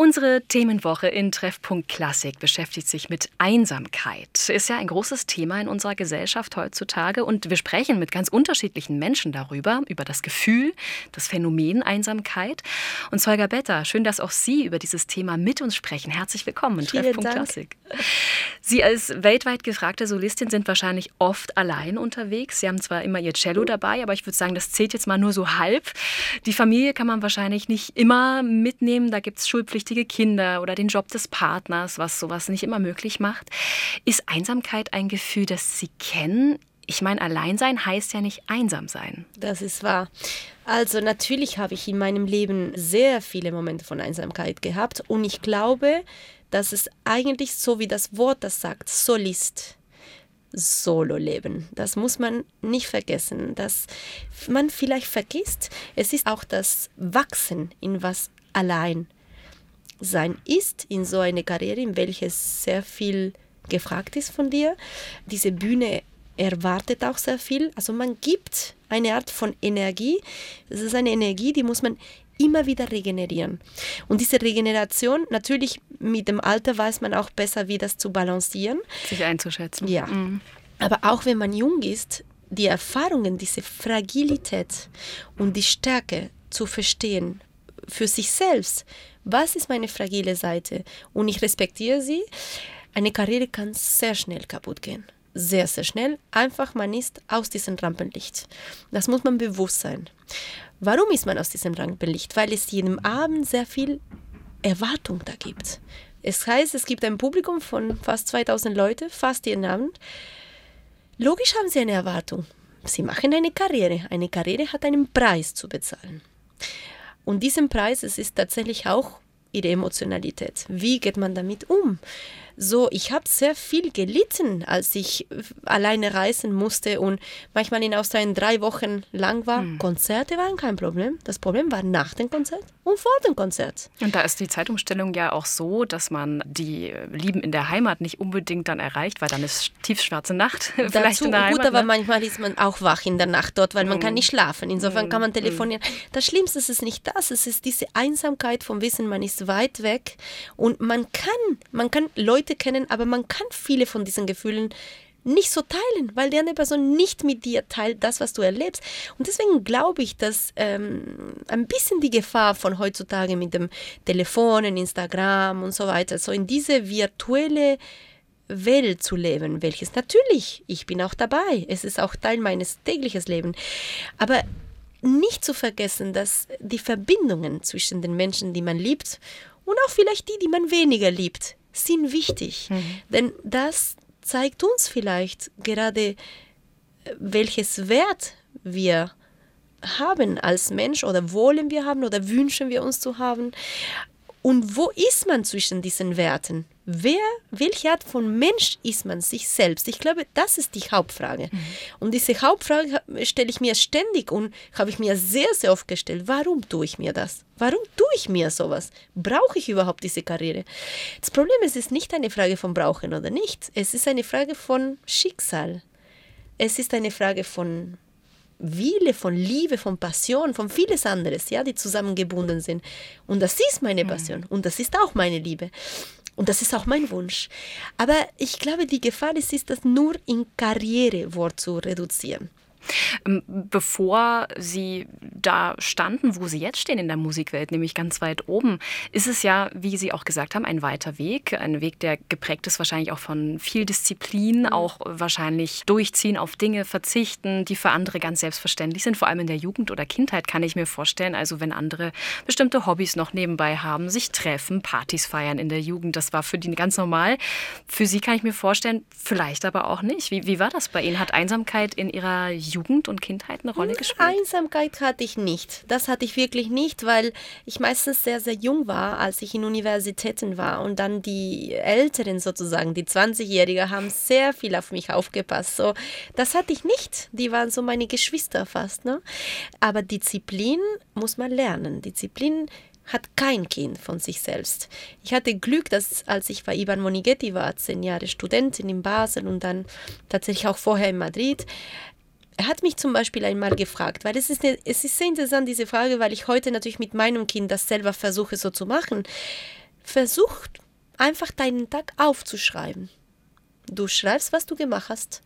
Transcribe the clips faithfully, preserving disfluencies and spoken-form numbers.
Unsere Themenwoche in Treffpunkt Klassik beschäftigt sich mit Einsamkeit. Ist ja ein großes Thema in unserer Gesellschaft heutzutage und wir sprechen mit ganz unterschiedlichen Menschen darüber, über das Gefühl, das Phänomen Einsamkeit. Und Zolga Betta, schön, dass auch Sie über dieses Thema mit uns sprechen. Herzlich willkommen in Vielen Treffpunkt Dank. Klassik. Sie als weltweit gefragte Solistin sind wahrscheinlich oft allein unterwegs. Sie haben zwar immer Ihr Cello dabei, aber ich würde sagen, das zählt jetzt mal nur so halb. Die Familie kann man wahrscheinlich nicht immer mitnehmen. Da gibt es schulpflichtige Kinder oder den Job des Partners, was sowas nicht immer möglich macht. Ist Einsamkeit ein Gefühl, das Sie kennen? Ich meine, Alleinsein heißt ja nicht einsam sein. Das ist wahr. Also natürlich habe ich in meinem Leben sehr viele Momente von Einsamkeit gehabt und ich glaube, dass es eigentlich so wie das Wort das sagt, Solist, Solo-Leben. Das muss man nicht vergessen. Dass man vielleicht vergisst, es ist auch das Wachsen in was allein sein ist, in so eine Karriere, in welches sehr viel gefragt ist von dir. Diese Bühne erwartet auch sehr viel. Also man gibt eine Art von Energie. Das ist eine Energie, die muss man immer wieder regenerieren. Und diese Regeneration, natürlich mit dem Alter weiß man auch besser, wie das zu balancieren. Sich einzuschätzen. Ja. Mhm. Aber auch wenn man jung ist, die Erfahrungen, diese Fragilität und die Stärke zu verstehen für sich selbst. Was ist meine fragile Seite? Und ich respektiere sie. Eine Karriere kann sehr schnell kaputt gehen. Sehr, sehr schnell. Einfach, man ist aus diesem Rampenlicht. Das muss man bewusst sein. Warum ist man aus diesem Rampenlicht? Weil es jedem Abend sehr viel Erwartung da gibt. Es heißt, es gibt ein Publikum von fast zweitausend Leute, fast jeden Abend. Logisch haben sie eine Erwartung. Sie machen eine Karriere. Eine Karriere hat einen Preis zu bezahlen. Und diesen Preis, es ist tatsächlich auch ihre Emotionalität. Wie geht man damit um? So, ich habe sehr viel gelitten, als ich alleine reisen musste und manchmal in Australien drei Wochen lang war. Hm. Konzerte waren kein Problem. Das Problem war nach dem Konzert und vor dem Konzert. Und da ist die Zeitumstellung ja auch so, dass man die Lieben in der Heimat nicht unbedingt dann erreicht, weil dann ist tiefschwarze Nacht vielleicht Dazu, in der Heimat. Gut, aber ne? manchmal ist man auch wach in der Nacht dort, weil man mm. kann nicht schlafen. Insofern mm. kann man telefonieren. Mm. Das Schlimmste ist nicht das, es ist diese Einsamkeit vom Wissen, man ist weit weg und man kann, man kann Leute kennen, aber man kann viele von diesen Gefühlen nicht so teilen, weil die andere Person nicht mit dir teilt, das, was du erlebst. Und deswegen glaube ich, dass ähm, ein bisschen die Gefahr von heutzutage mit dem Telefonen, Instagram und so weiter, so in diese virtuelle Welt zu leben, welches natürlich, ich bin auch dabei, es ist auch Teil meines täglichen Lebens, aber nicht zu vergessen, dass die Verbindungen zwischen den Menschen, die man liebt und auch vielleicht die, die man weniger liebt, sind wichtig. Mhm. Denn das zeigt uns vielleicht gerade, welches Wert wir haben als Mensch oder wollen wir haben oder wünschen wir uns zu haben. Und wo ist man zwischen diesen Werten? Wer, welche Art von Mensch ist man sich selbst? Ich glaube, das ist die Hauptfrage. Mhm. Und diese Hauptfrage stelle ich mir ständig und habe ich mir sehr, sehr oft gestellt. Warum tue ich mir das? Warum tue ich mir sowas? Brauche ich überhaupt diese Karriere? Das Problem ist, es ist nicht eine Frage von brauchen oder nicht. Es ist eine Frage von Schicksal. Es ist eine Frage von Wille, von Liebe, von Passion, von vieles anderes, ja, die zusammengebunden sind. Und das ist meine Passion und das ist auch meine Liebe. Und das ist auch mein Wunsch. Aber ich glaube, die Gefahr ist, ist das nur in Karrierewort zu reduzieren. Bevor Sie da standen, wo Sie jetzt stehen in der Musikwelt, nämlich ganz weit oben, ist es ja, wie Sie auch gesagt haben, ein weiter Weg. Ein Weg, der geprägt ist wahrscheinlich auch von viel Disziplin, mhm. auch wahrscheinlich durchziehen, auf Dinge verzichten, die für andere ganz selbstverständlich sind. Vor allem in der Jugend oder Kindheit kann ich mir vorstellen, also wenn andere bestimmte Hobbys noch nebenbei haben, sich treffen, Partys feiern in der Jugend, das war für die ganz normal. Für Sie kann ich mir vorstellen, vielleicht aber auch nicht. Wie, wie war das bei Ihnen? Hat Einsamkeit in Ihrer Jugend und Kindheit eine Rolle gespielt? Einsamkeit hatte ich nicht. Das hatte ich wirklich nicht, weil ich meistens sehr, sehr jung war, als ich in Universitäten war. Und dann die Älteren sozusagen, die zwanzigjährigen, haben sehr viel auf mich aufgepasst. So, das hatte ich nicht. Die waren so meine Geschwister fast. Ne? Aber Disziplin muss man lernen. Disziplin hat kein Kind von sich selbst. Ich hatte Glück, dass als ich bei Ivan Monighetti war, zehn Jahre Studentin in Basel und dann tatsächlich auch vorher in Madrid. Er hat mich zum Beispiel einmal gefragt, weil es ist, eine, es ist sehr interessant, diese Frage, weil ich heute natürlich mit meinem Kind das selber versuche so zu machen. versuch einfach deinen Tag aufzuschreiben. Du schreibst, was du gemacht hast.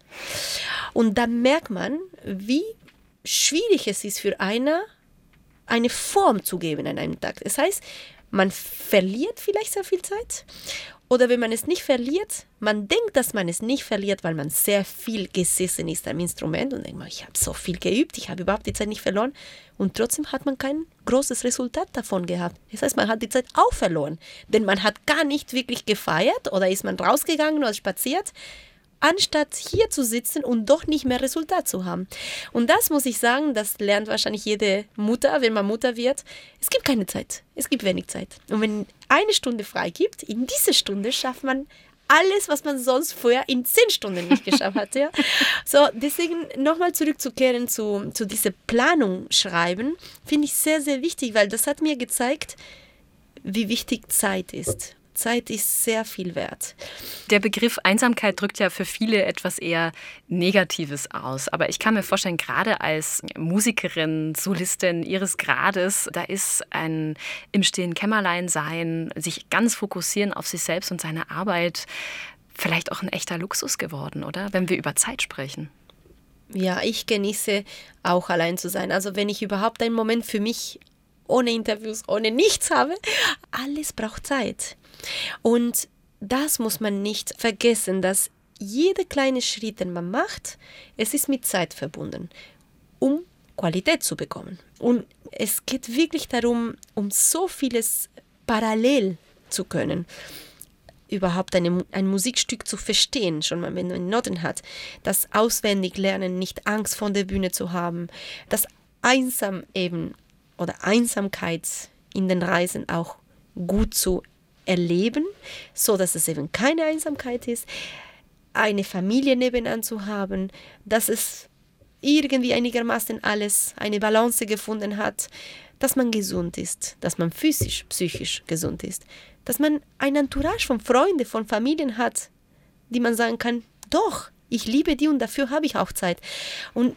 Und dann merkt man, wie schwierig es ist für einer, eine Form zu geben an einem Tag. Das heißt, man verliert vielleicht sehr viel Zeit. Oder wenn man es nicht verliert, man denkt, dass man es nicht verliert, weil man sehr viel gesessen ist am Instrument und denkt man, ich habe so viel geübt, ich habe überhaupt die Zeit nicht verloren. Und trotzdem hat man kein großes Resultat davon gehabt. Das heißt, man hat die Zeit auch verloren. Denn man hat gar nicht wirklich gefeiert oder ist man rausgegangen oder spaziert, anstatt hier zu sitzen und doch nicht mehr Resultat zu haben. Und das muss ich sagen, das lernt wahrscheinlich jede Mutter, wenn man Mutter wird. Es gibt keine Zeit. Es gibt wenig Zeit. Und wenn eine Stunde frei gibt, in dieser Stunde schafft man alles, was man sonst vorher in zehn Stunden nicht geschafft hat. Ja? So, deswegen nochmal zurückzukehren zu, zu dieser Planung schreiben, finde ich sehr, sehr wichtig, weil das hat mir gezeigt, wie wichtig Zeit ist. Zeit ist sehr viel wert. Der Begriff Einsamkeit drückt ja für viele etwas eher Negatives aus. Aber ich kann mir vorstellen, gerade als Musikerin, Solistin ihres Grades, da ist ein im stillen Kämmerlein sein, sich ganz fokussieren auf sich selbst und seine Arbeit vielleicht auch ein echter Luxus geworden, oder? Wenn wir über Zeit sprechen. Ja, ich genieße auch allein zu sein. Also wenn ich überhaupt einen Moment für mich ohne Interviews, ohne nichts habe, alles braucht Zeit. Und das muss man nicht vergessen, dass jeder kleine Schritt, den man macht, es ist mit Zeit verbunden, um Qualität zu bekommen. Und es geht wirklich darum, um so vieles parallel zu können, überhaupt eine, ein Musikstück zu verstehen, schon mal, wenn man Noten hat, das Auswendiglernen, nicht Angst vor der Bühne zu haben, das Einsam eben oder Einsamkeit in den Reisen auch gut zu erleben, so dass es eben keine Einsamkeit ist, eine Familie nebenan zu haben, dass es irgendwie einigermaßen alles eine Balance gefunden hat, dass man gesund ist, dass man physisch, psychisch gesund ist, dass man ein Entourage von Freunden, von Familien hat, die man sagen kann, doch, ich liebe die und dafür habe ich auch Zeit. Und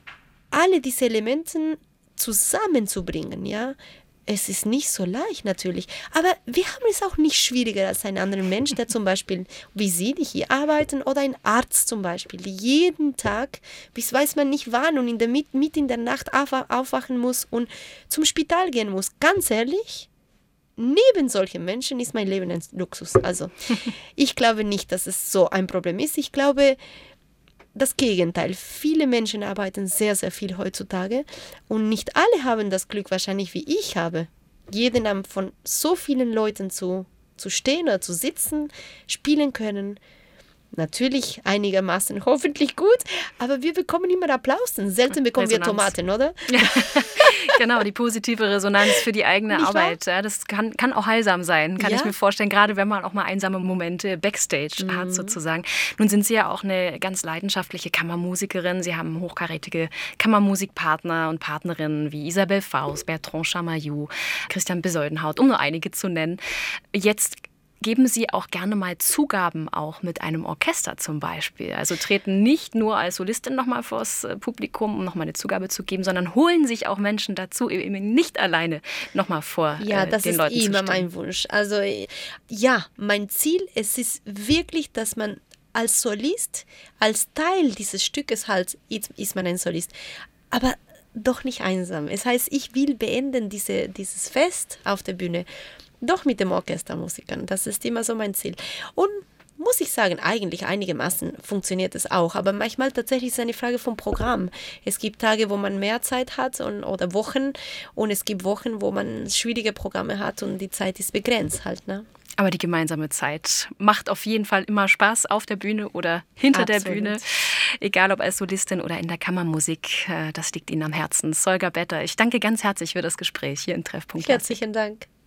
alle diese Elemente zusammenzubringen, ja, es ist nicht so leicht natürlich, aber wir haben es auch nicht schwieriger als ein anderer Mensch, der zum Beispiel, wie Sie, die hier arbeiten, oder ein Arzt zum Beispiel, die jeden Tag, bis weiß man nicht wann und in der Mit, mit in der Nacht aufwachen muss und zum Spital gehen muss. Ganz ehrlich, neben solchen Menschen ist mein Leben ein Luxus. Also ich glaube nicht, dass es so ein Problem ist. Ich glaube, das Gegenteil. Viele Menschen arbeiten sehr, sehr viel heutzutage und nicht alle haben das Glück wahrscheinlich, wie ich habe, jeden Abend von so vielen Leuten zu, zu stehen oder zu sitzen, spielen können. Natürlich einigermaßen hoffentlich gut, aber wir bekommen immer Applaus. Selten bekommen Resonanz. Wir Tomaten, oder? Ja, genau, die positive Resonanz für die eigene Nicht Arbeit. Ja, das kann, kann auch heilsam sein, kann ja. ich mir vorstellen, gerade wenn man auch mal einsame Momente Backstage mhm. hat sozusagen. Nun sind Sie ja auch eine ganz leidenschaftliche Kammermusikerin. Sie haben hochkarätige Kammermusikpartner und Partnerinnen wie Isabelle Faust, Bertrand Chamayou, Christian Besoldenhaut, um nur einige zu nennen. Jetzt geben Sie auch gerne mal Zugaben auch mit einem Orchester zum Beispiel. Also treten nicht nur als Solistin nochmal vors Publikum, um nochmal eine Zugabe zu geben, sondern holen sich auch Menschen dazu, eben nicht alleine nochmal vor ja, äh, den Leuten zu stehen. Ja, das ist immer mein Wunsch. Also ja, mein Ziel, es ist wirklich, dass man als Solist, als Teil dieses Stückes halt, ist man ein Solist, aber doch nicht einsam. Es heißt, ich will beenden diese, dieses Fest auf der Bühne doch mit dem Orchestermusikern. Das ist immer so mein Ziel. Und muss ich sagen, eigentlich einigermaßen funktioniert es auch, aber manchmal tatsächlich ist es eine Frage vom Programm. Es gibt Tage, wo man mehr Zeit hat und, oder Wochen und es gibt Wochen, wo man schwierige Programme hat und die Zeit ist begrenzt halt, ne? Aber die gemeinsame Zeit macht auf jeden Fall immer Spaß auf der Bühne oder hinter Absolut. Der Bühne. Egal ob als Solistin oder in der Kammermusik, das liegt Ihnen am Herzen. Solga Better, ich danke ganz herzlich für das Gespräch hier in Treffpunkt. Herzlichen Dank.